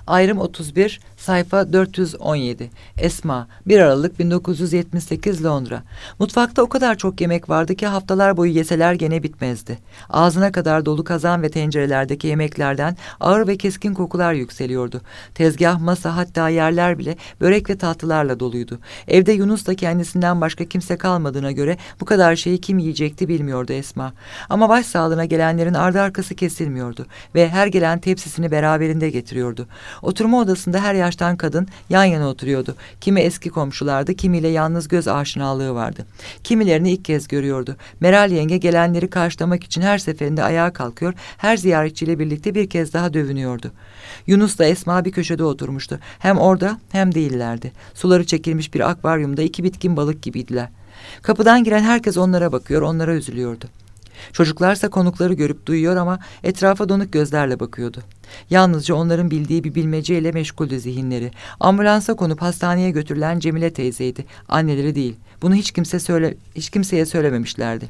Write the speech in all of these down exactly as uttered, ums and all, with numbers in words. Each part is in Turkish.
Ayrım otuz bir, sayfa dört yüz on yedi. Esma, bir Aralık bin dokuz yüz yetmiş sekiz, Londra. Mutfakta o kadar çok yemek vardı ki haftalar boyu yeseler gene bitmezdi. Ağzına kadar dolu kazan ve tencerelerdeki yemeklerden ağır ve keskin kokular yükseliyordu. Tezgah, masa, hatta yerler bile börek ve tatlılarla doluydu. Evde Yunus da kendisinden başka kimse kalmadığına göre bu kadar şeyi kim yiyecekti bilmiyordu Esma. Ama başsağlığına gelenlerin ardı arkası kesilmiyordu ve her gelen tepsisini beraberinde getiriyordu. Oturma odasında her yaştan kadın yan yana oturuyordu. Kimi eski komşulardı, kimiyle yalnız göz aşinalığı vardı. Kimilerini ilk kez görüyordu. Meral yenge gelenleri karşılamak için her seferinde ayağa kalkıyor, her ziyaretçiyle birlikte bir kez daha dövünüyordu. Yunus'la Esma bir köşede oturmuştu. Hem orada hem değillerdi. Suları çekilmiş bir akvaryumda iki bitkin balık gibiydiler. Kapıdan giren herkes onlara bakıyor, onlara üzülüyordu. Çocuklarsa konukları görüp duyuyor ama etrafa donuk gözlerle bakıyordu. Yalnızca onların bildiği bir bilmeceyle meşguldü zihinleri. Ambulansa konup hastaneye götürülen Cemile teyzeydi, anneleri değil. Bunu hiç kimse söyle, hiç kimseye söylememişlerdi.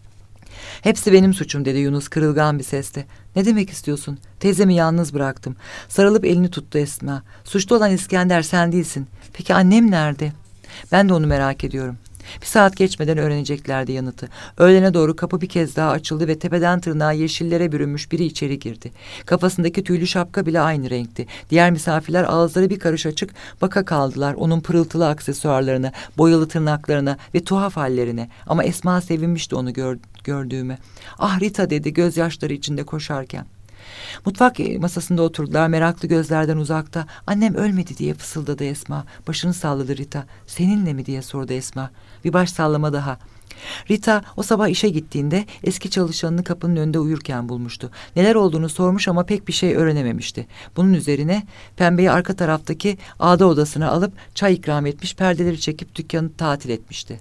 Hepsi benim suçum dedi Yunus kırılgan bir sesle. Ne demek istiyorsun? Teyzemi yalnız bıraktım. Sarılıp elini tuttu Esma. Suçlu olan İskender, sen değilsin. Peki annem nerede? Ben de onu merak ediyorum. Bir saat geçmeden öğreneceklerdi yanıtı. Öğlene doğru kapı bir kez daha açıldı ve tepeden tırnağa yeşillere bürünmüş biri içeri girdi. Kafasındaki tüylü şapka bile aynı renkti. Diğer misafirler ağızları bir karış açık baka kaldılar onun pırıltılı aksesuarlarına, boyalı tırnaklarına ve tuhaf hallerine. Ama Esma sevinmişti onu gör, gördüğüme. Ah Rita dedi gözyaşları içinde koşarken. Mutfak masasında oturdular meraklı gözlerden uzakta. Annem ölmedi diye fısıldadı Esma. Başını salladı Rita. Seninle mi diye sordu Esma. Bir baş sallama daha. Rita o sabah işe gittiğinde eski çalışanını kapının önünde uyurken bulmuştu. Neler olduğunu sormuş ama pek bir şey öğrenememişti. Bunun üzerine Pembe'yi arka taraftaki ağda odasına alıp çay ikram etmiş, perdeleri çekip dükkanı tatil etmişti.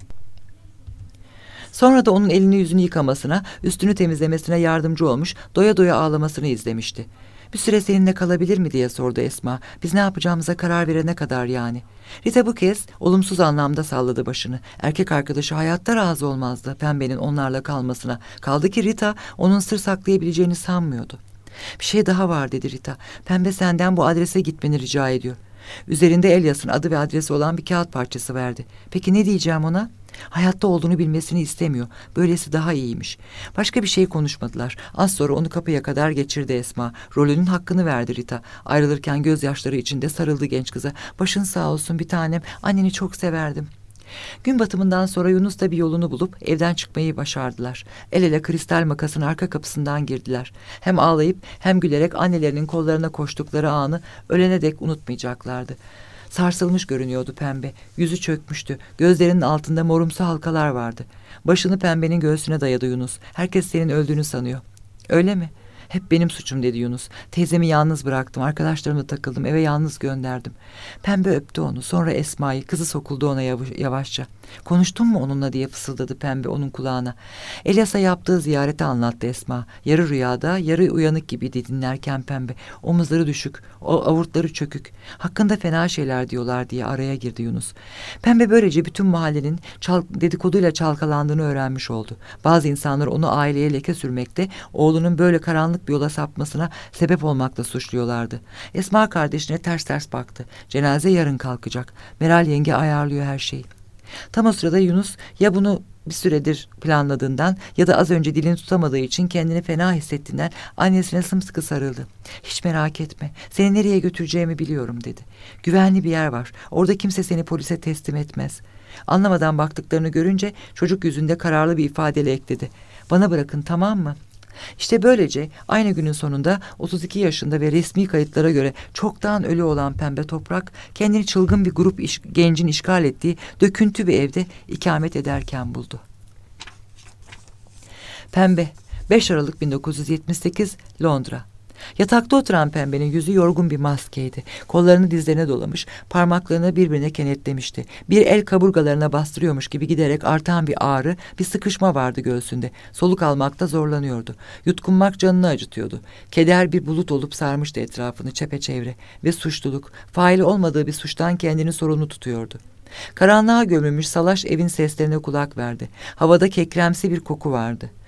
Sonra da onun elini yüzünü yıkamasına, üstünü temizlemesine yardımcı olmuş, doya doya ağlamasını izlemişti. Bir süre seninle kalabilir mi diye sordu Esma. Biz ne yapacağımıza karar verene kadar yani. Rita bu kez olumsuz anlamda salladı başını. Erkek arkadaşı hayatta razı olmazdı Pembe'nin onlarla kalmasına. Kaldı ki Rita onun sır saklayabileceğini sanmıyordu. Bir şey daha var dedi Rita. Pembe senden bu adrese gitmeni rica ediyor. Üzerinde Elyas'ın adı ve adresi olan bir kağıt parçası verdi. Peki ne diyeceğim ona? Hayatta olduğunu bilmesini istemiyor. Böylesi daha iyiymiş. Başka bir şey konuşmadılar. Az sonra onu kapıya kadar geçirdi Esma. Rolünün hakkını verdi Rita. Ayrılırken gözyaşları içinde sarıldı genç kıza. Başın sağ olsun bir tanem. Anneni çok severdim. Gün batımından sonra Yunus da bir yolunu bulup evden çıkmayı başardılar. El ele kristal makasın arka kapısından girdiler. Hem ağlayıp hem gülerek annelerinin kollarına koştukları anı ölene dek unutmayacaklardı. Sarsılmış görünüyordu Pembe. Yüzü çökmüştü. Gözlerinin altında morumsu halkalar vardı. Başını Pembe'nin göğsüne dayadı Yunus. Herkes senin öldüğünü sanıyor. Öyle mi? Hep benim suçum dedi Yunus. Teyzemi yalnız bıraktım. Arkadaşlarımla takıldım. Eve yalnız gönderdim. Pembe öptü onu. Sonra Esma'yı. Kızı sokuldu ona yav- yavaşça. Konuştun mu onunla diye fısıldadı Pembe onun kulağına. Elyas'a yaptığı ziyareti anlattı Esma. Yarı rüyada yarı uyanık gibiydi dinlerken Pembe. Omuzları düşük. O avurtları çökük. Hakkında fena şeyler diyorlar diye araya girdi Yunus. Pembe böylece bütün mahallenin çal dedikoduyla çalkalandığını öğrenmiş oldu. Bazı insanlar onu aileye leke sürmekte, oğlunun böyle karanlık bir yola sapmasına sebep olmakla suçluyorlardı. Esma kardeşine ters ters baktı. Cenaze yarın kalkacak. Meral yenge ayarlıyor her şeyi. Tam o sırada Yunus ya bunu bir süredir planladığından ya da az önce dilini tutamadığı için kendini fena hissettiğinden annesine sımsıkı sarıldı. Hiç merak etme, seni nereye götüreceğimi biliyorum dedi. Güvenli bir yer var, orada kimse seni polise teslim etmez. Anlamadan baktıklarını görünce çocuk yüzünde kararlı bir ifadeyle ekledi. Bana bırakın, tamam mı? İşte böylece aynı günün sonunda otuz iki yaşında ve resmi kayıtlara göre çoktan ölü olan Pembe Toprak kendini çılgın bir grup iş, gencin işgal ettiği döküntü bir evde ikamet ederken buldu. Pembe, beş Aralık bin dokuz yüz yetmiş sekiz, Londra. Yatakta oturan Pembe'nin yüzü yorgun bir maskeydi. Kollarını dizlerine dolamış, parmaklarını birbirine kenetlemişti. Bir el kaburgalarına bastırıyormuş gibi giderek artan bir ağrı, bir sıkışma vardı göğsünde. Soluk almakta zorlanıyordu. Yutkunmak canını acıtıyordu. Keder bir bulut olup sarmıştı etrafını çepeçevre ve suçluluk, faili olmadığı bir suçtan kendini sorumlu tutuyordu. Karanlığa gömülmüş salaş evin seslerine kulak verdi. Havada kekremsi bir koku vardı.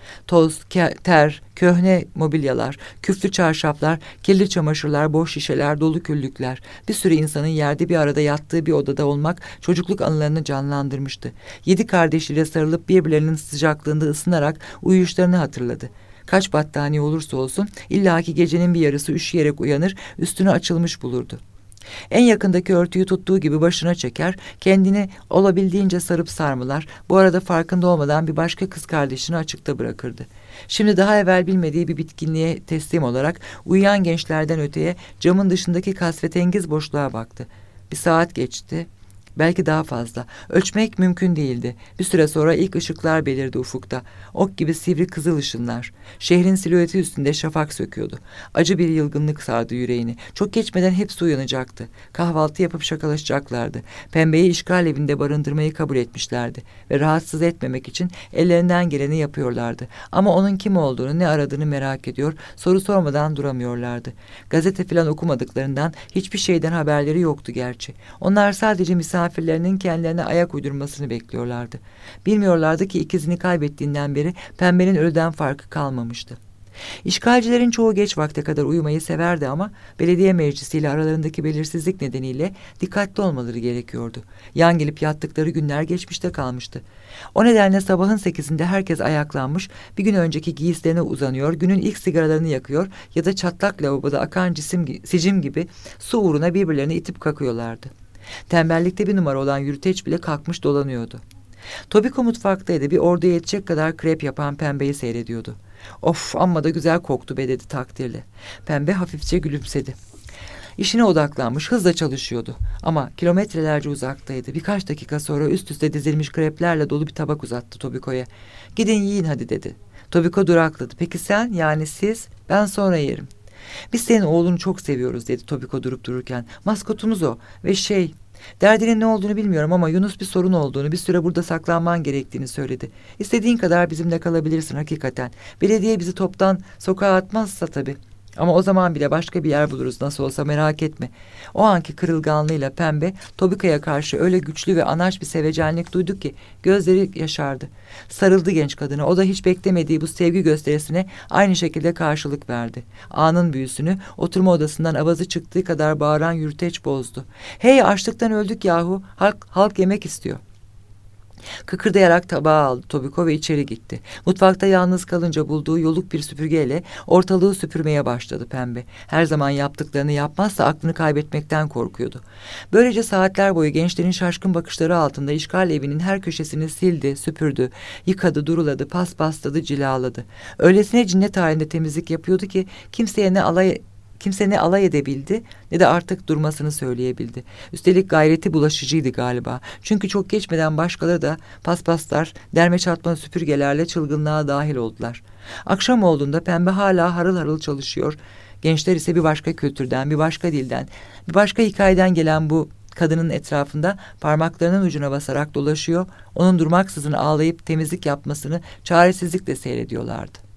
Toz, ke- ter, köhne mobilyalar, küflü çarşaflar, kirli çamaşırlar, boş şişeler, dolu küllükler. Bir sürü insanın yerde bir arada yattığı bir odada olmak çocukluk anılarını canlandırmıştı. Yedi kardeşiyle sarılıp birbirlerinin sıcaklığında ısınarak uyuyuşlarını hatırladı. Kaç battaniye olursa olsun illaki gecenin bir yarısı üşüyerek uyanır, üstünü açılmış bulurdu. En yakındaki örtüyü tuttuğu gibi başına çeker, kendini olabildiğince sarıp sarmalar, bu arada farkında olmadan bir başka kız kardeşini açıkta bırakırdı. Şimdi daha evvel bilmediği bir bitkinliğe teslim olarak uyuyan gençlerden öteye camın dışındaki kasvetengiz boşluğa baktı. Bir saat geçti. Belki daha fazla. Ölçmek mümkün değildi. Bir süre sonra ilk ışıklar belirdi ufukta. Ok gibi sivri kızıl ışınlar. Şehrin silüeti üstünde şafak söküyordu. Acı bir yılgınlık sardı yüreğini. Çok geçmeden hepsi uyanacaktı. Kahvaltı yapıp şakalaşacaklardı. Pembeyi işgal evinde barındırmayı kabul etmişlerdi. Ve rahatsız etmemek için ellerinden geleni yapıyorlardı. Ama onun kim olduğunu, ne aradığını merak ediyor, soru sormadan duramıyorlardı. Gazete falan okumadıklarından hiçbir şeyden haberleri yoktu gerçi. Onlar sadece misafir misafirlerinin kendilerine ayak uydurmasını bekliyorlardı. Bilmiyorlardı ki ikizini kaybettiğinden beri Pembe'nin ölüden farkı kalmamıştı. İşgalcilerin çoğu geç vakte kadar uyumayı severdi ama belediye meclisiyle aralarındaki belirsizlik nedeniyle dikkatli olmaları gerekiyordu. Yan gelip yattıkları günler geçmişte kalmıştı. O nedenle sabahın sekizinde herkes ayaklanmış, bir gün önceki giysilerine uzanıyor, günün ilk sigaralarını yakıyor ya da çatlak lavaboda akan cisim, sicim gibi su uğruna birbirlerini itip kakıyorlardı. Tembellikte bir numara olan yürüteç bile kalkmış dolanıyordu. Tobiko mutfaktaydı. Bir orduya yetecek kadar krep yapan Pembe'yi seyrediyordu. Of, amma da güzel koktu be dedi takdirle. Pembe hafifçe gülümsedi. İşine odaklanmış, hızla çalışıyordu. Ama kilometrelerce uzaktaydı. Birkaç dakika sonra üst üste dizilmiş kreplerle dolu bir tabak uzattı Tobiko'ya. Gidin yiyin hadi dedi. Tobiko durakladı. Peki sen, yani siz? Ben sonra yerim. Biz senin oğlunu çok seviyoruz dedi Tobiko durup dururken. Maskotumuz o ve şey... Derdinin ne olduğunu bilmiyorum ama Yunus bir sorun olduğunu, bir süre burada saklanman gerektiğini söyledi. İstediğin kadar bizimle kalabilirsin hakikaten. Belediye bizi toptan sokağa atmazsa tabii. Ama o zaman bile başka bir yer buluruz nasıl olsa, merak etme. O anki kırılganlığıyla Pembe, Tobiko'ya karşı öyle güçlü ve anaç bir sevecenlik duydu ki gözleri yaşardı. Sarıldı genç kadına. O da hiç beklemediği bu sevgi gösterisine aynı şekilde karşılık verdi. Anın büyüsünü oturma odasından avazı çıktığı kadar bağıran yürüteç bozdu. Hey, açlıktan öldük yahu. Halk, halk yemek istiyor. Kıkırdayarak tabağı aldı Tobiko ve içeri gitti. Mutfakta yalnız kalınca bulduğu yoluk bir süpürgeyle ortalığı süpürmeye başladı Pembe. Her zaman yaptıklarını yapmazsa aklını kaybetmekten korkuyordu. Böylece saatler boyu gençlerin şaşkın bakışları altında işgal evinin her köşesini sildi, süpürdü, yıkadı, duruladı, paspasladı, cilaladı. Öylesine cinnet halinde temizlik yapıyordu ki kimseye ne alay Kimse ne alay edebildi ne de artık durmasını söyleyebildi. Üstelik gayreti bulaşıcıydı galiba. Çünkü çok geçmeden başkaları da paspaslar, derme çatma süpürgelerle çılgınlığa dahil oldular. Akşam olduğunda Pembe hala harıl harıl çalışıyor. Gençler ise bir başka kültürden, bir başka dilden, bir başka hikayeden gelen bu kadının etrafında parmaklarının ucuna basarak dolaşıyor, onun durmaksızın ağlayıp temizlik yapmasını çaresizlikle seyrediyorlardı.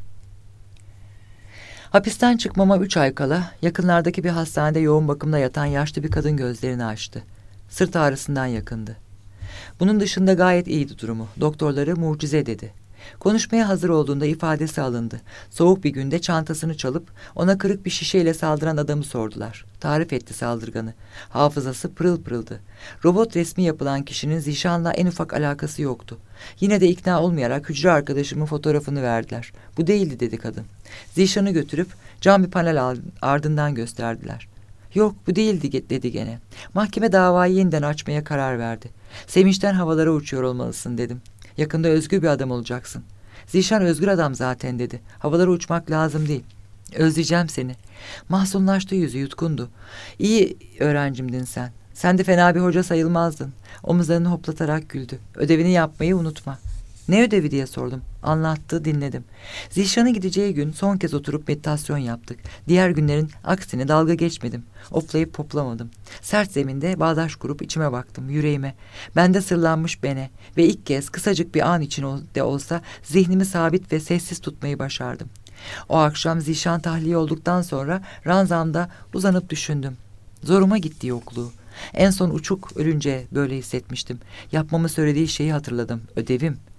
Hapisten çıkmama üç ay kala yakınlardaki bir hastanede yoğun bakımda yatan yaşlı bir kadın gözlerini açtı. Sırt ağrısından yakındı. Bunun dışında gayet iyiydi durumu. Doktorları mucize dedi. Konuşmaya hazır olduğunda ifadesi alındı. Soğuk bir günde çantasını çalıp ona kırık bir şişeyle saldıran adamı sordular. Tarif etti saldırganı. Hafızası pırıl pırıldı. Robot resmi yapılan kişinin Zişan'la en ufak alakası yoktu. Yine de ikna olmayarak hücre arkadaşımın fotoğrafını verdiler. Bu değildi dedi kadın. Zişan'ı götürüp cam bir panel ardından gösterdiler. Yok, bu değildi dedi gene. Mahkeme davayı yeniden açmaya karar verdi. Sevinçten havalara uçuyor olmalısın dedim. Yakında özgür bir adam olacaksın. Zişan özgür adam zaten dedi. Havalara uçmak lazım değil. Özleyeceğim seni. Mahzunlaştı yüzü, yutkundu. İyi öğrencimdin sen. Sen de fena bir hoca sayılmazdın. Omuzlarını hoplatarak güldü. Ödevini yapmayı unutma. Ne ödevi diye sordum. Anlattı, dinledim. Zişan'ın gideceği gün son kez oturup meditasyon yaptık. Diğer günlerin aksine dalga geçmedim. Oflayıp poplamadım. Sert zeminde bağdaş kurup içime baktım, yüreğime. Bende sırlanmış bene ve ilk kez kısacık bir an için de olsa zihnimi sabit ve sessiz tutmayı başardım. O akşam Zişan tahliye olduktan sonra ranzamda uzanıp düşündüm. Zoruma gitti yokluğu. En son uçuk ölünce böyle hissetmiştim. Yapmamı söylediği şeyi hatırladım. Ödevim.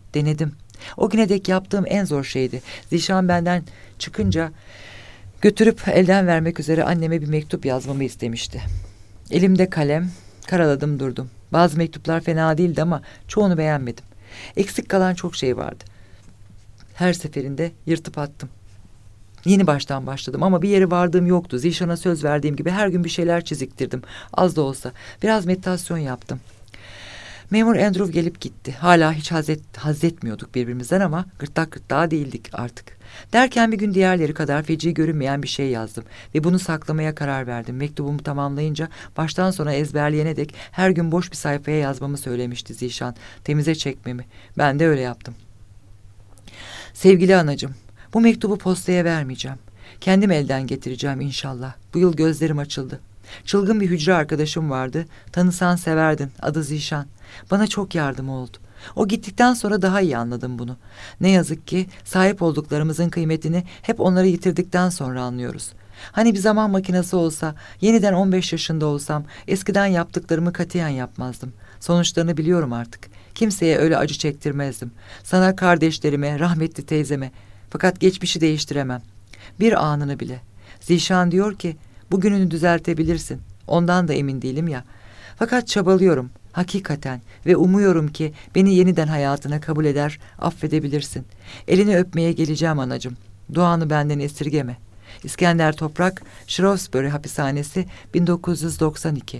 Denedim. O güne dek yaptığım en zor şeydi. Zişan benden çıkınca götürüp elden vermek üzere anneme bir mektup yazmamı istemişti. Elimde kalem, karaladım durdum. Bazı mektuplar fena değildi ama çoğunu beğenmedim. Eksik kalan çok şey vardı. Her seferinde yırtıp attım. Yeni baştan başladım ama bir yere vardığım yoktu. Zişan'a söz verdiğim gibi her gün bir şeyler çiziktirdim. Az da olsa. Biraz meditasyon yaptım. Memur Andrew gelip gitti. Hala hiç haz, et, haz etmiyorduk birbirimizden ama gırtlak gırtlağa değildik artık. Derken bir gün diğerleri kadar feci görünmeyen bir şey yazdım. Ve bunu saklamaya karar verdim. Mektubumu tamamlayınca baştan sona ezberleyene dek her gün boş bir sayfaya yazmamı söylemişti Zişan. Temize çekmemi. Ben de öyle yaptım. Sevgili anacığım, bu mektubu postaya vermeyeceğim. Kendim elden getireceğim inşallah. Bu yıl gözlerim açıldı. Çılgın bir hücre arkadaşım vardı. Tanısan severdin. Adı Zişan. Bana çok yardım oldu. O gittikten sonra daha iyi anladım bunu. Ne yazık ki sahip olduklarımızın kıymetini hep onları yitirdikten sonra anlıyoruz. Hani bir zaman makinesi olsa, yeniden on beş yaşında olsam, eskiden yaptıklarımı katiyen yapmazdım. Sonuçlarını biliyorum artık. Kimseye öyle acı çektirmezdim. Sana, kardeşlerime, rahmetli teyzeme. Fakat geçmişi değiştiremem. Bir anını bile. Zişan diyor ki, bugününü düzeltebilirsin. Ondan da emin değilim ya. Fakat çabalıyorum. Hakikaten ve umuyorum ki beni yeniden hayatına kabul eder, affedebilirsin. Elini öpmeye geleceğim anacığım. Duanı benden esirgeme. İskender Toprak, Shrewsbury Hapishanesi, bin dokuz yüz doksan iki.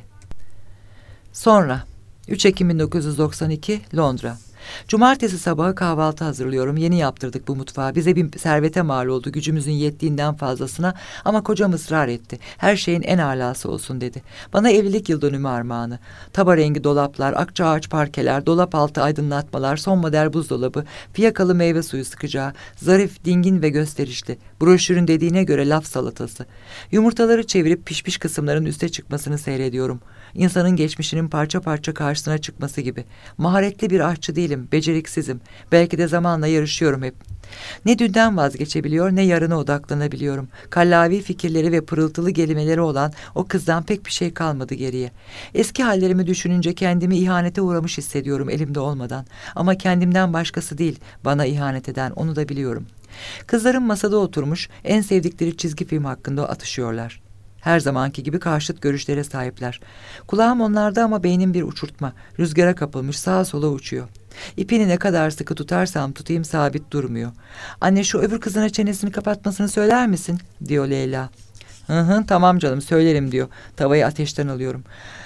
Sonra üç Ekim bin dokuz yüz doksan iki, Londra. Cumartesi sabahı kahvaltı hazırlıyorum. Yeni yaptırdık bu mutfağı. Bize bir servete mal oldu, gücümüzün yettiğinden fazlasına, ama kocam ısrar etti. Her şeyin en alası olsun dedi. Bana evlilik yıl dönümü armağanı. Taba rengi dolaplar, akça ağaç parkeler, dolap altı aydınlatmalar, son model buzdolabı, fiyakalı meyve suyu sıkacağı, zarif, dingin ve gösterişli. Broşürün dediğine göre laf salatası. Yumurtaları çevirip pişmiş kısımların üste çıkmasını seyrediyorum. İnsanın geçmişinin parça parça karşısına çıkması gibi. Maharetli bir aşçı değilim, beceriksizim. Belki de zamanla yarışıyorum hep. Ne dünden vazgeçebiliyor ne yarına odaklanabiliyorum. Kallavi fikirleri ve pırıltılı kelimeleri olan o kızdan pek bir şey kalmadı geriye. Eski hallerimi düşününce kendimi ihanete uğramış hissediyorum elimde olmadan. Ama kendimden başkası değil bana ihanet eden, onu da biliyorum. Kızlarım masada oturmuş en sevdikleri çizgi film hakkında atışıyorlar. Her zamanki gibi karşıt görüşlere sahipler. Kulağım onlarda ama beynim bir uçurtma. Rüzgara kapılmış sağa sola uçuyor. İpini ne kadar sıkı tutarsam tutayım sabit durmuyor. Anne, şu öbür kızına çenesini kapatmasını söyler misin? Diyor Leyla. Hı hı, tamam canım söylerim diyor. Tavayı ateşten alıyorum.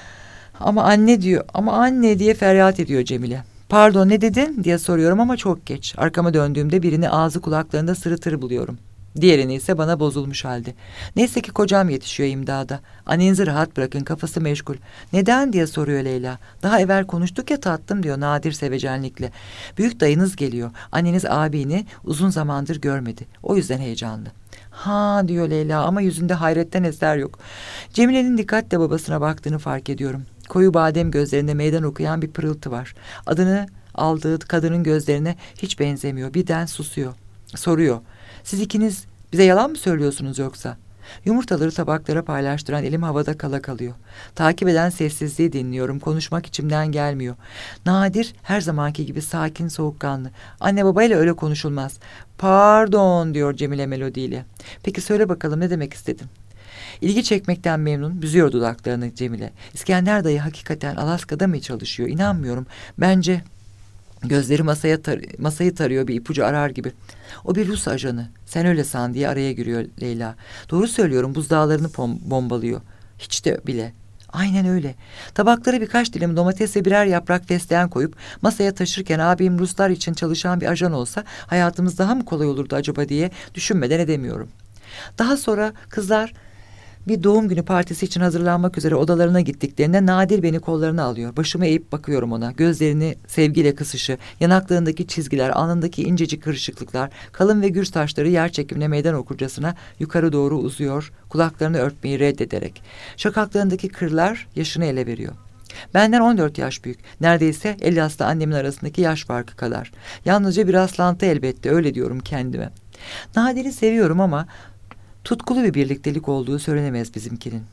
Ama anne diyor. Ama anne diye feryat ediyor Cemile. Pardon, ne dedin diye soruyorum ama çok geç. Arkama döndüğümde birini ağzı kulaklarında sırıtır buluyorum. Diğerini ise bana bozulmuş halde. Neyse ki kocam yetişiyor imdada. Annenizi rahat bırakın, kafası meşgul. Neden diye soruyor Leyla. Daha evvel konuştuk ya tatlım diyor nadir sevecenlikle. Büyük dayınız geliyor. Anneniz abini uzun zamandır görmedi. O yüzden heyecanlı. Ha diyor Leyla ama yüzünde hayretten eser yok. Cemile'nin dikkatle babasına baktığını fark ediyorum. Koyu badem gözlerinde meydan okuyan bir pırıltı var. Adını aldığı kadının gözlerine hiç benzemiyor. Birden susuyor. Soruyor. Siz ikiniz bize yalan mı söylüyorsunuz yoksa? Yumurtaları tabaklara paylaştıran elim havada kala kalıyor. Takip eden sessizliği dinliyorum. Konuşmak içimden gelmiyor. Nadir her zamanki gibi sakin, soğukkanlı. Anne babayla öyle konuşulmaz. Pardon diyor Cemile melodiyle. Peki söyle bakalım ne demek istedin? İlgi çekmekten memnun, büzüyor dudaklarını Cemile. İskender dayı hakikaten Alaska'da mı çalışıyor? İnanmıyorum. Bence... Gözleri masaya tar masayı tarıyor bir ipucu arar gibi. O bir Rus ajanı. Sen öyle san diye araya giriyor Leyla. Doğru söylüyorum, buzdağlarını bombalıyor. Hiç de bile. Aynen öyle. Tabaklara birkaç dilim domates ve birer yaprak fesleğen koyup masaya taşırken abim Ruslar için çalışan bir ajan olsa hayatımız daha mı kolay olurdu acaba diye düşünmeden edemiyorum. Daha sonra kızlar bir doğum günü partisi için hazırlanmak üzere odalarına gittiklerinde Nadir beni kollarına alıyor. Başımı eğip bakıyorum ona. Gözlerini sevgiyle kısışı, yanaklarındaki çizgiler, alnındaki incecik kırışıklıklar, kalın ve gür saçları yer çekimine meydan okurcasına yukarı doğru uzuyor, kulaklarını örtmeyi reddederek. Şakaklarındaki kırlar yaşını ele veriyor. Benden on dört yaş büyük. Neredeyse Elyas'la annemin arasındaki yaş farkı kadar. Yalnızca bir rastlantı elbette, öyle diyorum kendime. Nadir'i seviyorum ama tutkulu bir birliktelik olduğu söylenemez bizimkinin.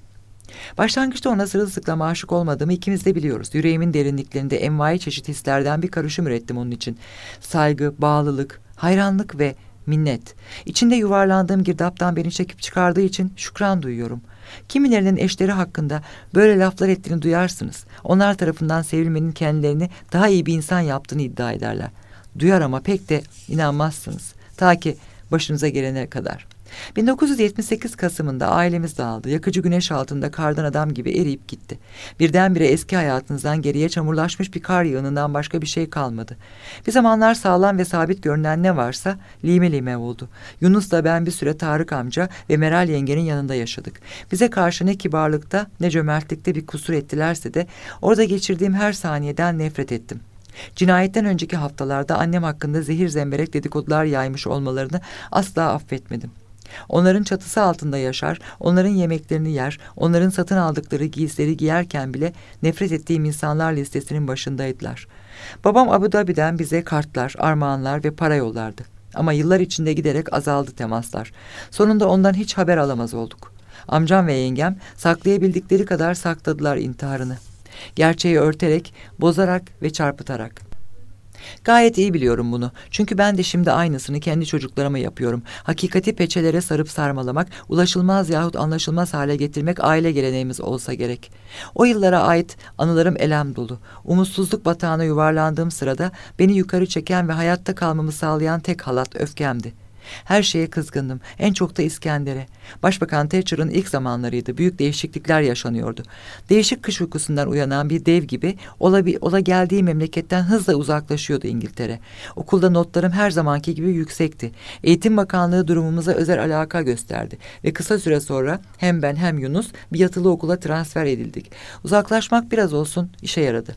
Başlangıçta ona sırılsıklam aşık olmadığımı ikimiz de biliyoruz. Yüreğimin derinliklerinde envai çeşit hislerden bir karışım ürettim onun için. Saygı, bağlılık, hayranlık ve minnet. İçinde yuvarlandığım girdaptan beni çekip çıkardığı için şükran duyuyorum. Kimilerinin eşleri hakkında böyle laflar ettiğini duyarsınız. Onlar tarafından sevilmenin kendilerini daha iyi bir insan yaptığını iddia ederler. Duyar ama pek de inanmazsınız. Ta ki başınıza gelene kadar. bin dokuz yüz yetmiş sekiz Kasım'ında ailemiz dağıldı. Yakıcı güneş altında kardan adam gibi eriyip gitti. Birdenbire eski hayatınızdan geriye çamurlaşmış bir kar yığınından başka bir şey kalmadı. Bir zamanlar sağlam ve sabit görünen ne varsa lime lime oldu. Yunus'la ben bir süre Tarık amca ve Meral yengenin yanında yaşadık. Bize karşı ne kibarlıkta ne cömertlikte bir kusur ettilerse de orada geçirdiğim her saniyeden nefret ettim. Cinayetten önceki haftalarda annem hakkında zehir zemberek dedikodular yaymış olmalarını asla affetmedim. Onların çatısı altında yaşar, onların yemeklerini yer, onların satın aldıkları giysileri giyerken bile nefret ettiğim insanlar listesinin başındaydılar. Babam Abu Dhabi'den bize kartlar, armağanlar ve para yollardı. Ama yıllar içinde giderek azaldı temaslar. Sonunda ondan hiç haber alamaz olduk. Amcam ve yengem saklayabildikleri kadar sakladılar intiharını. Gerçeği örterek, bozarak ve çarpıtarak. Gayet iyi biliyorum bunu. Çünkü ben de şimdi aynısını kendi çocuklarıma yapıyorum. Hakikati peçelere sarıp sarmalamak, ulaşılmaz yahut anlaşılmaz hale getirmek aile geleneğimiz olsa gerek. O yıllara ait anılarım elem dolu. Umutsuzluk batağına yuvarlandığım sırada beni yukarı çeken ve hayatta kalmamı sağlayan tek halat öfkemdi. Her şeye kızgındım. En çok da İskender'e. Başbakan Thatcher'ın ilk zamanlarıydı. Büyük değişiklikler yaşanıyordu. Değişik kış uykusundan uyanan bir dev gibi ola, ola geldiği memleketten hızla uzaklaşıyordu İngiltere. Okulda notlarım her zamanki gibi yüksekti. Eğitim Bakanlığı durumumuza özel alaka gösterdi. Ve kısa süre sonra hem ben hem Yunus bir yatılı okula transfer edildik. Uzaklaşmak biraz olsun işe yaradı.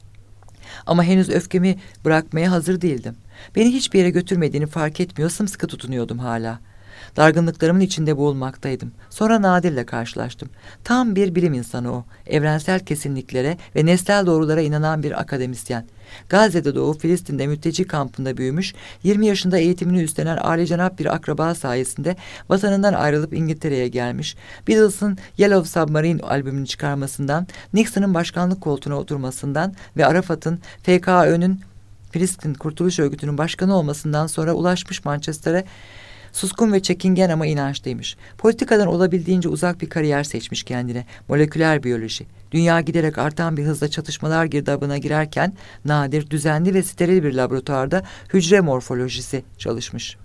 Ama henüz öfkemi bırakmaya hazır değildim. Beni hiçbir yere götürmediğini fark etmiyor, sımsıkı tutunuyordum hala. Dargınlıklarımın içinde boğulmaktaydım. Sonra Nadir'le karşılaştım. Tam bir bilim insanı o. Evrensel kesinliklere ve nesnel doğrulara inanan bir akademisyen. Gazze'de doğup Filistin'de mülteci kampında büyümüş, yirmi yaşında eğitimini üstlenen âlicenap bir akraba sayesinde vatanından ayrılıp İngiltere'ye gelmiş. Beatles'ın Yellow Submarine albümünü çıkarmasından, Nixon'ın başkanlık koltuğuna oturmasından ve Arafat'ın F K Ö'nün Filistin Kurtuluş Örgütü'nün başkanı olmasından sonra ulaşmış Manchester'e. Suskun ve çekingen ama inançlıymış. Politikadan olabildiğince uzak bir kariyer seçmiş kendine. Moleküler biyoloji. Dünya giderek artan bir hızla çatışmalar girdabına girerken Nadir, düzenli ve steril bir laboratuvarda hücre morfolojisi çalışmış.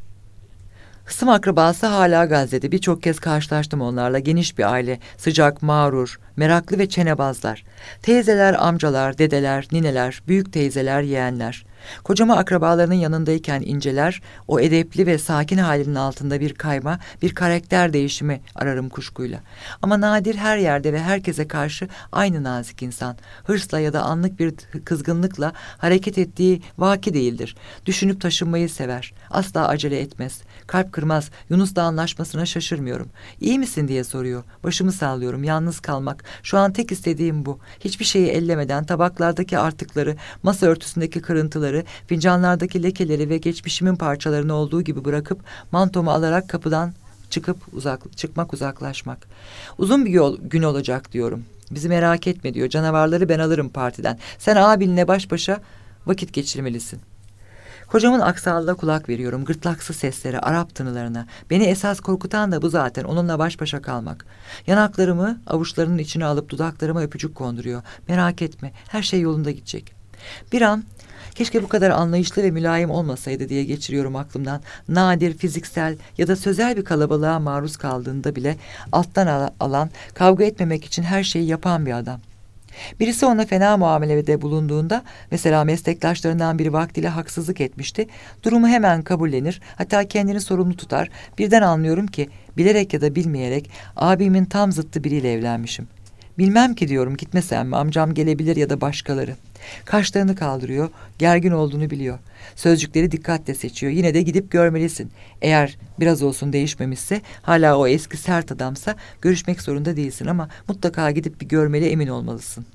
Hısım akrabası hala Gazze'de. Birçok kez karşılaştım onlarla. Geniş bir aile. Sıcak, mağrur, meraklı ve çenebazlar. Teyzeler, amcalar, dedeler, nineler, büyük teyzeler, yeğenler. Kocama akrabalarının yanındayken inceler, o edepli ve sakin halinin altında bir kayma, bir karakter değişimi ararım kuşkuyla. Ama Nadir her yerde ve herkese karşı aynı nazik insan. Hırsla ya da anlık bir kızgınlıkla hareket ettiği vaki değildir. Düşünüp taşınmayı sever. Asla acele etmez. Kalp kırmaz. Yunus'la anlaşmasına şaşırmıyorum. İyi misin diye soruyor. Başımı sallıyorum. Yalnız kalmak. Şu an tek istediğim bu. Hiçbir şeyi ellemeden tabaklardaki artıkları, masa örtüsündeki kırıntıları, fincanlardaki lekeleri ve geçmişimin parçalarını olduğu gibi bırakıp mantomu alarak kapıdan çıkıp uzak, çıkmak uzaklaşmak. Uzun bir yol, gün olacak diyorum. Bizi merak etme diyor. Canavarları ben alırım partiden. Sen abinle baş başa vakit geçirmelisin. Kocamın aksallığına kulak veriyorum. Gırtlaksı seslere, Arap tınılarına. Beni esas korkutan da bu zaten. Onunla baş başa kalmak. Yanaklarımı avuçlarının içine alıp dudaklarıma öpücük konduruyor. Merak etme. Her şey yolunda gidecek. Bir an keşke bu kadar anlayışlı ve mülayim olmasaydı diye geçiriyorum aklımdan. Nadir, fiziksel ya da sözel bir kalabalığa maruz kaldığında bile alttan alan, kavga etmemek için her şeyi yapan bir adam. Birisi ona fena muamelede bulunduğunda, mesela meslektaşlarından biri vaktiyle haksızlık etmişti, durumu hemen kabullenir, hatta kendini sorumlu tutar. Birden anlıyorum ki bilerek ya da bilmeyerek abimin tam zıttı biriyle evlenmişim. Bilmem ki diyorum, gitmesem mi, amcam gelebilir ya da başkaları. Kaşlarını kaldırıyor, gergin olduğunu biliyor. Sözcükleri dikkatle seçiyor. Yine de gidip görmelisin. Eğer biraz olsun değişmemişse, hala o eski sert adamsa görüşmek zorunda değilsin ama mutlaka gidip bir görmeli, emin olmalısın.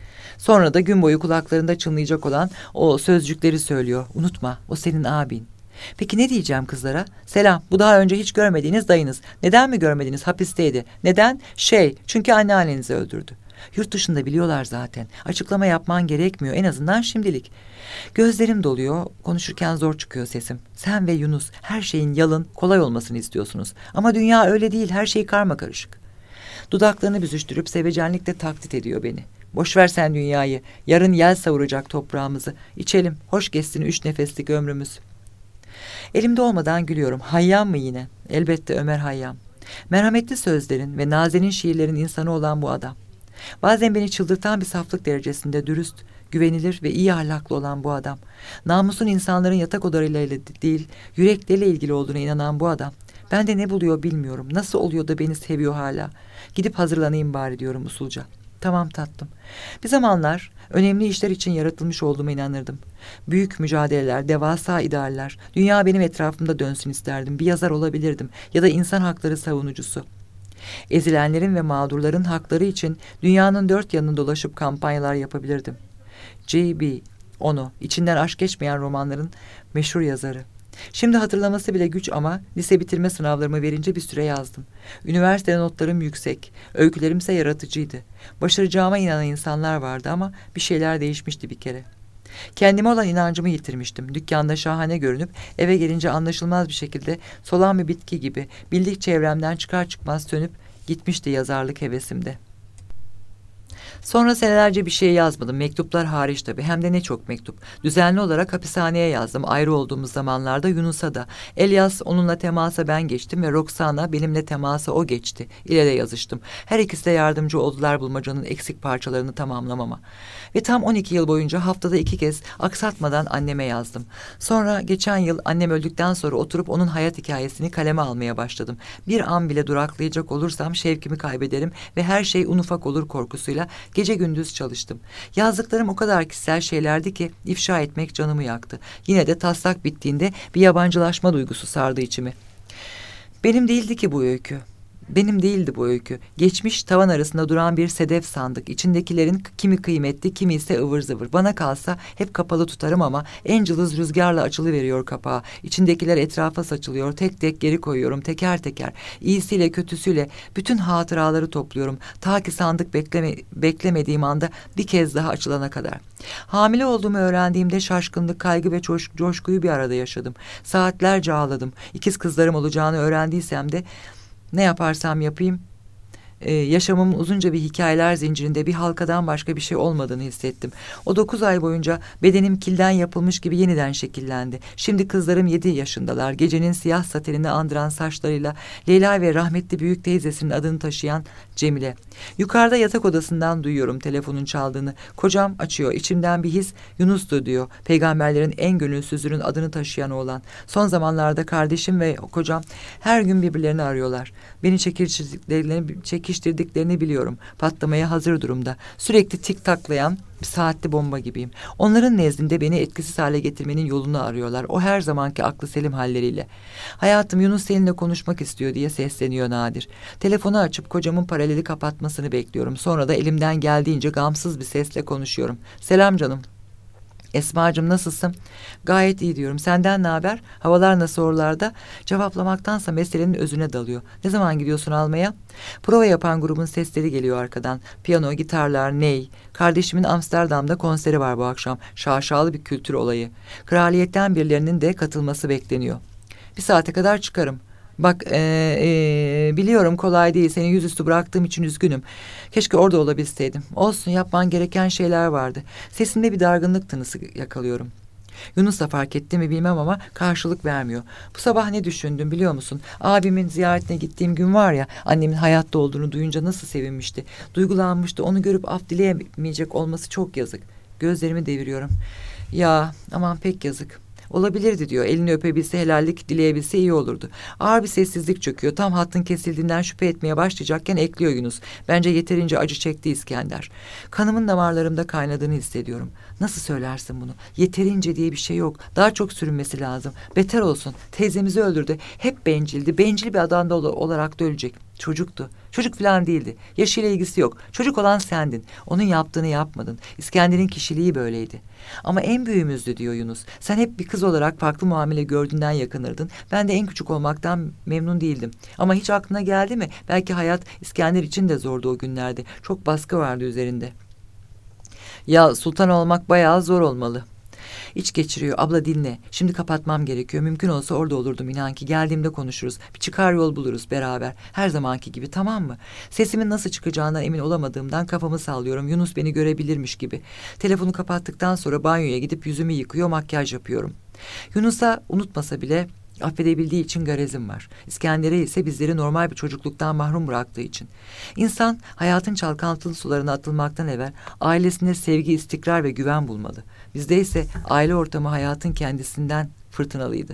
Sonra da gün boyu kulaklarında çınlayacak olan o sözcükleri söylüyor. Unutma, o senin abin. Peki ne diyeceğim kızlara? Selam, bu daha önce hiç görmediğiniz dayınız. Neden mi görmediniz? Hapisteydi. Neden? Şey, çünkü anneannenizi öldürdü. Yurt dışında biliyorlar zaten. Açıklama yapman gerekmiyor, en azından şimdilik. Gözlerim doluyor, konuşurken zor çıkıyor sesim. Sen ve Yunus her şeyin yalın, kolay olmasını istiyorsunuz. Ama dünya öyle değil, her şey karmakarışık. Dudaklarını büzüştürüp sevecenlikle taklit ediyor beni. Boş ver sen dünyayı, yarın yel savuracak toprağımızı. İçelim, hoş geçsin üç nefeslik ömrümüz. Elimde olmadan gülüyorum. Hayyam mı yine? Elbette Ömer Hayyam. Merhametli sözlerin ve nazenin şiirlerin insanı olan bu adam. Bazen beni çıldırtan bir saflık derecesinde dürüst, güvenilir ve iyi ahlaklı olan bu adam. Namusun insanların yatak odalarıyla değil, yürekleriyle ilgili olduğuna inanan bu adam. Ben de ne buluyor bilmiyorum. Nasıl oluyor da beni seviyor hala? Gidip hazırlanayım bari diyorum usulca. Tamam tatlım. Bir zamanlar önemli işler için yaratılmış olduğuma inanırdım. Büyük mücadeleler, devasa idealler. Dünya benim etrafımda dönsün isterdim. Bir yazar olabilirdim ya da insan hakları savunucusu. Ezilenlerin ve mağdurların hakları için dünyanın dört yanını dolaşıp kampanyalar yapabilirdim. J B Ono, içinden aşk geçmeyen romanların meşhur yazarı. Şimdi hatırlaması bile güç ama lise bitirme sınavlarımı verince bir süre yazdım. Üniversite notlarım yüksek, öykülerimse yaratıcıydı. Başaracağıma inanan insanlar vardı ama bir şeyler değişmişti bir kere. Kendime olan inancımı yitirmiştim. Dükkanda şahane görünüp eve gelince anlaşılmaz bir şekilde solan bir bitki gibi bildik çevremden çıkar çıkmaz sönüp gitmişti yazarlık hevesimde. Sonra senelerce bir şey yazmadım. Mektuplar hariç tabii. Hem de ne çok mektup. Düzenli olarak hapishaneye yazdım. Ayrı olduğumuz zamanlarda Yunus'a da. Elias onunla temasa ben geçtim ve Roxana benimle temasa o geçti. İle de yazıştım. Her ikisi de yardımcı oldular bulmacanın eksik parçalarını tamamlamama. Ve tam on iki yıl boyunca haftada iki kez aksatmadan anneme yazdım. Sonra geçen yıl annem öldükten sonra oturup onun hayat hikayesini kaleme almaya başladım. Bir an bile duraklayacak olursam şevkimi kaybederim ve her şey un ufak olur korkusuyla gece gündüz çalıştım. Yazdıklarım o kadar kişisel şeylerdi ki ifşa etmek canımı yaktı. Yine de taslak bittiğinde bir yabancılaşma duygusu sardı içimi. Benim değildi ki bu öykü. Benim değildi bu öykü. Geçmiş tavan arasında duran bir sedef sandık. İçindekilerin kimi kıymetli, kimi ise ıvır zıvır. Bana kalsa hep kapalı tutarım ama en cılız rüzgarla açılıveriyor kapağı. İçindekiler etrafa saçılıyor. Tek tek geri koyuyorum, teker teker. İyisiyle kötüsüyle bütün hatıraları topluyorum. Ta ki sandık bekleme, beklemediğim anda bir kez daha açılana kadar. Hamile olduğumu öğrendiğimde şaşkınlık, kaygı ve coş, coşkuyu bir arada yaşadım. Saatlerce ağladım. İkiz kızlarım olacağını öğrendiysem de ne yaparsam yapayım, Ee, yaşamımın uzunca bir hikayeler zincirinde bir halkadan başka bir şey olmadığını hissettim. O dokuz ay boyunca bedenim kilden yapılmış gibi yeniden şekillendi. Şimdi kızlarım yedi yaşındalar. Gecenin siyah satenini andıran saçlarıyla Leyla ve rahmetli büyük teyzesinin adını taşıyan Cemile. Yukarıda yatak odasından duyuyorum telefonun çaldığını. Kocam açıyor. İçimden bir his Yunus'tu diyor. Peygamberlerin en gönülsüzünün adını taşıyan oğlan. Son zamanlarda kardeşim ve kocam her gün birbirlerini arıyorlar. Beni çekiştirdiklerini, çekiştirdiklerini biliyorum. Patlamaya hazır durumda. Sürekli tik taklayan bir saatli bomba gibiyim. Onların nezdinde beni etkisiz hale getirmenin yolunu arıyorlar. O her zamanki aklı selim halleriyle. Hayatım, Yunus seninle konuşmak istiyor diye sesleniyor Nadir. Telefonu açıp kocamın paraleli kapatmasını bekliyorum. Sonra da elimden geldiğince gamsız bir sesle konuşuyorum. Selam canım. Esma'cığım nasılsın? Gayet iyi diyorum. Senden ne haber? Havalar nasıl oralarda? Cevaplamaktansa meselenin özüne dalıyor. Ne zaman gidiyorsun almaya? Prova yapan grubun sesleri geliyor arkadan. Piyano, gitarlar, ney. Kardeşimin Amsterdam'da konseri var bu akşam. Şaşalı bir kültür olayı. Kraliyetten birilerinin de katılması bekleniyor. Bir saate kadar çıkarım. Bak ee, ee, biliyorum kolay değil, seni yüzüstü bıraktığım için üzgünüm. Keşke orada olabilseydim. Olsun, yapman gereken şeyler vardı. Sesinde bir dargınlık tınısı yakalıyorum. Yunus da fark etti mi bilmem ama karşılık vermiyor. Bu sabah ne düşündüm biliyor musun? Abimin ziyaretine gittiğim gün var ya, annemin hayatta olduğunu duyunca nasıl sevinmişti. Duygulanmıştı. Onu görüp af dileyemeyecek olması çok yazık. Gözlerimi deviriyorum. Ya aman pek yazık. Olabilirdi diyor. Elini öpebilse, helallik dileyebilse iyi olurdu. Ağır bir sessizlik çöküyor. Tam hattın kesildiğinden şüphe etmeye başlayacakken ekliyor Yunus. Bence yeterince acı çekti İskender. Kanımın damarlarımda kaynadığını hissediyorum. Nasıl söylersin bunu? Yeterince diye bir şey yok. Daha çok sürünmesi lazım. Beter olsun. Teyzemizi öldürdü. Hep bencildi. Bencil bir adam da olarak da ölecek. Çocuktu. Çocuk falan değildi. Yaşıyla ilgisi yok. Çocuk olan sendin. Onun yaptığını yapmadın. İskender'in kişiliği böyleydi. Ama en büyüğümüzdü diyor Yunus. Sen hep bir kız kız olarak farklı muamele gördüğünden yakınırdın. Ben de en küçük olmaktan memnun değildim. Ama hiç aklına geldi mi? Belki hayat İskender için de zordu o günlerde. Çok baskı vardı üzerinde. Ya sultan olmak bayağı zor olmalı. İç geçiriyor. Abla dinle. Şimdi kapatmam gerekiyor. Mümkün olsa orada olurdum inan ki. Geldiğimde konuşuruz. Bir çıkar yol buluruz beraber. Her zamanki gibi, tamam mı? Sesimin nasıl çıkacağından emin olamadığımdan kafamı sallıyorum. Yunus beni görebilirmiş gibi. Telefonu kapattıktan sonra banyoya gidip yüzümü yıkıyor, makyaj yapıyorum. Yunus'a unutmasa bile affedebildiği için garezim var. İskender'e ise bizleri normal bir çocukluktan mahrum bıraktığı için. İnsan hayatın çalkantılı sularına atılmaktan evvel ailesinde sevgi, istikrar ve güven bulmalı. Bizde ise aile ortamı hayatın kendisinden fırtınalıydı.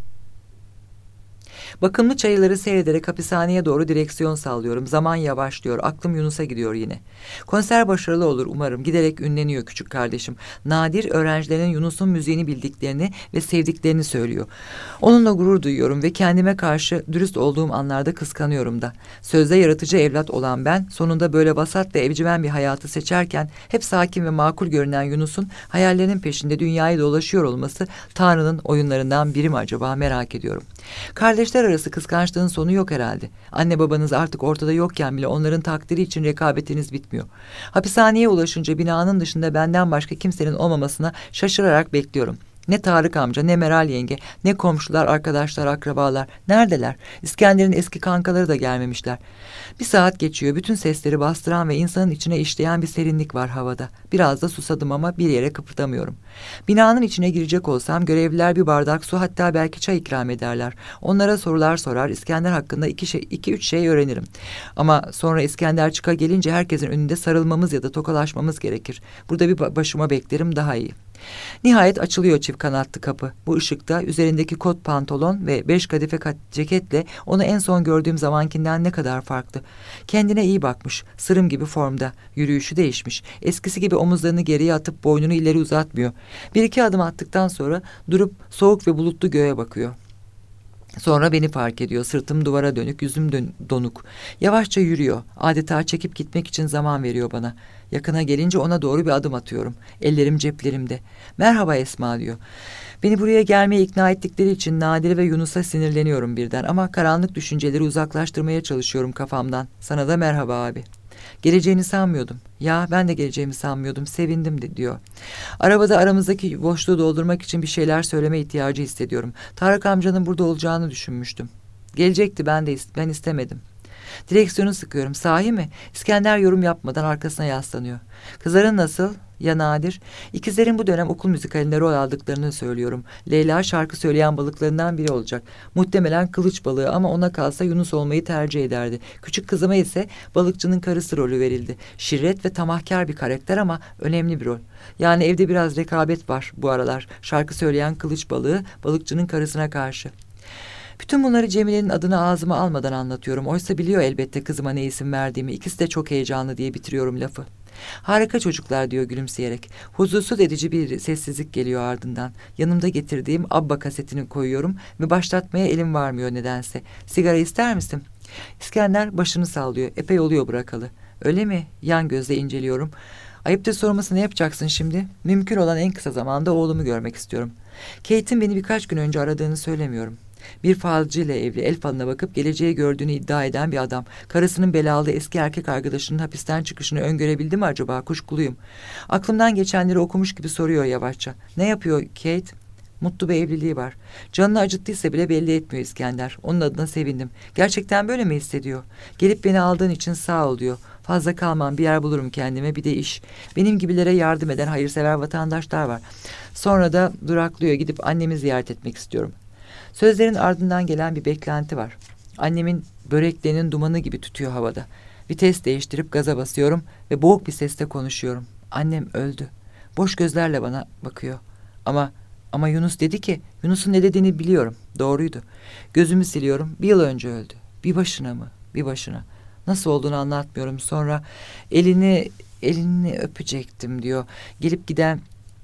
Bakımlı çayıları seyrederek hapishaneye doğru direksiyon sallıyorum. Zaman yavaşlıyor. Aklım Yunus'a gidiyor yine. Konser başarılı olur umarım. Giderek ünleniyor küçük kardeşim. Nadir öğrencilerin Yunus'un müziğini bildiklerini ve sevdiklerini söylüyor. Onunla gurur duyuyorum ve kendime karşı dürüst olduğum anlarda kıskanıyorum da. Sözde yaratıcı evlat olan ben sonunda böyle vasat ve evcimen bir hayatı seçerken hep sakin ve makul görünen Yunus'un hayallerinin peşinde dünyayı dolaşıyor olması Tanrı'nın oyunlarından biri mi acaba, merak ediyorum. Kardeşler arası kıskançlığın sonu yok herhalde. Anne babanız artık ortada yokken bile onların takdiri için rekabetiniz bitmiyor. Hapishaneye ulaşınca binanın dışında benden başka kimsenin olmamasına şaşırarak bekliyorum. Ne Tarık amca, ne Meral yenge, ne komşular, arkadaşlar, akrabalar. Neredeler? İskender'in eski kankaları da gelmemişler. Bir saat geçiyor. Bütün sesleri bastıran ve insanın içine işleyen bir serinlik var havada. Biraz da susadım ama bir yere kıpırdamıyorum. Binanın içine girecek olsam görevliler bir bardak su, hatta belki çay ikram ederler. Onlara sorular sorar, İskender hakkında iki, şey, iki üç şey öğrenirim. Ama sonra İskender çıka gelince herkesin önünde sarılmamız ya da tokalaşmamız gerekir. Burada bir başıma beklerim, daha iyi. Nihayet açılıyor çift kanatlı kapı. Bu ışıkta üzerindeki kot pantolon ve beş kadife ceketle onu en son gördüğüm zamankinden ne kadar farklı. Kendine iyi bakmış, sırım gibi formda. Yürüyüşü değişmiş. Eskisi gibi omuzlarını geriye atıp boynunu ileri uzatmıyor. Bir iki adım attıktan sonra durup soğuk ve bulutlu göğe bakıyor. Sonra beni fark ediyor. Sırtım duvara dönük, yüzüm dön donuk. Yavaşça yürüyor. Adeta çekip gitmek için zaman veriyor bana. Yakına gelince ona doğru bir adım atıyorum. Ellerim ceplerimde. Merhaba Esma diyor. Beni buraya gelmeye ikna ettikleri için Nadire ve Yunus'a sinirleniyorum birden. Ama karanlık düşünceleri uzaklaştırmaya çalışıyorum kafamdan. Sana da merhaba abi. Geleceğini sanmıyordum. Ya ben de geleceğimi sanmıyordum. Sevindim de diyor. Arabada aramızdaki boşluğu doldurmak için bir şeyler söyleme ihtiyacı hissediyorum. Tarık amcanın burada olacağını düşünmüştüm. Gelecekti, ben de ben istemedim. Direksiyonu sıkıyorum. Sahi mi? İskender yorum yapmadan arkasına yaslanıyor. Kızların nasıl? Ya Nadir? İkizlerin bu dönem okul müzikalinde rol aldıklarını söylüyorum. Leyla şarkı söyleyen balıklarından biri olacak. Muhtemelen kılıç balığı ama ona kalsa Yunus olmayı tercih ederdi. Küçük kızıma ise balıkçının karısı rolü verildi. Şirret ve tamahkar bir karakter ama önemli bir rol. Yani evde biraz rekabet var bu aralar. Şarkı söyleyen kılıç balığı balıkçının karısına karşı. Bütün bunları Cemile'nin adını ağzıma almadan anlatıyorum. Oysa biliyor elbette kızıma ne isim verdiğimi. İkisi de çok heyecanlı diye bitiriyorum lafı. Harika çocuklar diyor gülümseyerek. Huzursuz edici bir sessizlik geliyor ardından. Yanımda getirdiğim Abba kasetini koyuyorum ve başlatmaya elim varmıyor nedense. Sigara ister misin? İskender başını sallıyor. Epey oluyor bırakalı. Öyle mi? Yan gözle inceliyorum. Ayıptır sorması, ne yapacaksın şimdi? Mümkün olan en kısa zamanda oğlumu görmek istiyorum. Kate'in beni birkaç gün önce aradığını söylemiyorum. Bir falcı ile evli, el falına bakıp geleceği gördüğünü iddia eden bir adam. Karısının belalı eski erkek arkadaşının hapisten çıkışını öngörebildi mi acaba? Kuşkuluyum. Aklımdan geçenleri okumuş gibi soruyor yavaşça. Ne yapıyor Kate? Mutlu bir evliliği var. Canını acıttıysa bile belli etmiyor İskender. Onun adına sevindim. Gerçekten böyle mi hissediyor? Gelip beni aldığın için sağ ol diyor. Fazla kalmam, bir yer bulurum kendime, bir de iş. Benim gibilere yardım eden hayırsever vatandaşlar var. Sonra da duraklıyor, gidip annemi ziyaret etmek istiyorum. Sözlerin ardından gelen bir beklenti var. Annemin böreklerinin dumanı gibi tütüyor havada. Vites değiştirip gaza basıyorum ve boğuk bir sesle konuşuyorum. Annem öldü. Boş gözlerle bana bakıyor. Ama ama Yunus dedi ki, Yunus'un ne dediğini biliyorum. Doğruydu. Gözümü siliyorum. Bir yıl önce öldü. Bir başına mı? Bir başına. Nasıl olduğunu anlatmıyorum. Sonra elini elini öpecektim diyor. Gelip giden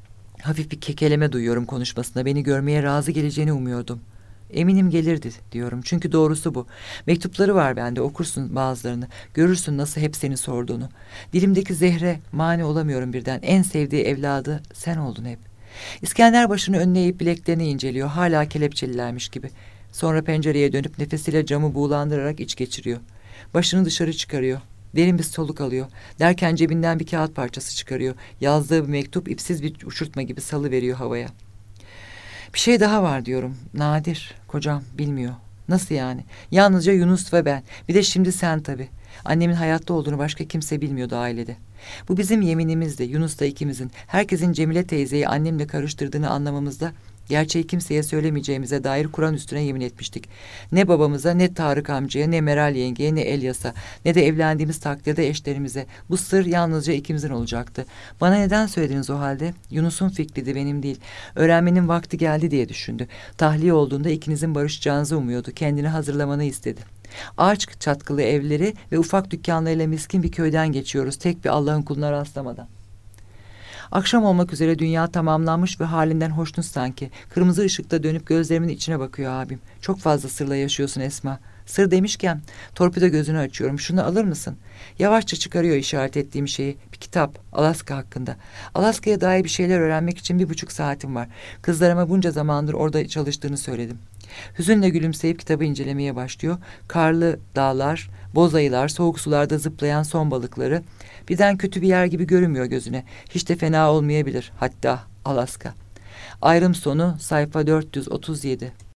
hafif bir kekeleme duyuyorum konuşmasında. Beni görmeye razı geleceğini umuyordum. Eminim gelirdi diyorum. Çünkü doğrusu bu. Mektupları var bende. Okursun bazılarını. Görürsün nasıl hep seni sorduğunu. Dilimdeki zehre mani olamıyorum birden. En sevdiği evladı sen oldun hep. İskender başını önüne eğip bileklerini inceliyor. Hala kelepçelilermiş gibi. Sonra pencereye dönüp nefesiyle camı buğulandırarak iç geçiriyor. Başını dışarı çıkarıyor. Derin bir soluk alıyor. Derken cebinden bir kağıt parçası çıkarıyor. Yazdığı bir mektup ipsiz bir uçurtma gibi salıveriyor havaya. Bir şey daha var diyorum. Nadir, kocam bilmiyor. Nasıl yani? Yalnızca Yunus ve ben. Bir de şimdi sen tabii. Annemin hayatta olduğunu başka kimse bilmiyordu ailede. Bu bizim yeminimizdi. Yunus da ikimizin. Herkesin Cemile teyzeyi annemle karıştırdığını anlamamızda gerçeği kimseye söylemeyeceğimize dair Kur'an üstüne yemin etmiştik. Ne babamıza, ne Tarık amcaya, ne Meral yengeye, ne Elyas'a, ne de evlendiğimiz takdirde eşlerimize. Bu sır yalnızca ikimizin olacaktı. Bana neden söylediniz o halde? Yunus'un fikriydi, benim değil. Öğrenmenin vakti geldi diye düşündü. Tahliye olduğunda ikinizin barışacağınızı umuyordu. Kendini hazırlamanı istedi. Ağaç çatkılı evleri ve ufak dükkanlarıyla miskin bir köyden geçiyoruz. Tek bir Allah'ın kuluna rastlamadan. Akşam olmak üzere dünya tamamlanmış ve halinden hoşnut sanki. Kırmızı ışıkta dönüp gözlerimin içine bakıyor abim. Çok fazla sırla yaşıyorsun Esma. Sır demişken torpido gözünü açıyorum. Şunu alır mısın? Yavaşça çıkarıyor işaret ettiğim şeyi. Bir kitap. Alaska hakkında. Alaska'ya dair bir şeyler öğrenmek için bir buçuk saatim var. Kızlarıma bunca zamandır orada çalıştığını söyledim. Hüzünle gülümseyip kitabı incelemeye başlıyor. Karlı dağlar, boz ayılar, soğuk sularda zıplayan son balıkları. Birden kötü bir yer gibi görünmüyor gözüne. Hiç de fena olmayabilir. Hatta Alaska. Ayrım sonu sayfa dört yüz otuz yedi.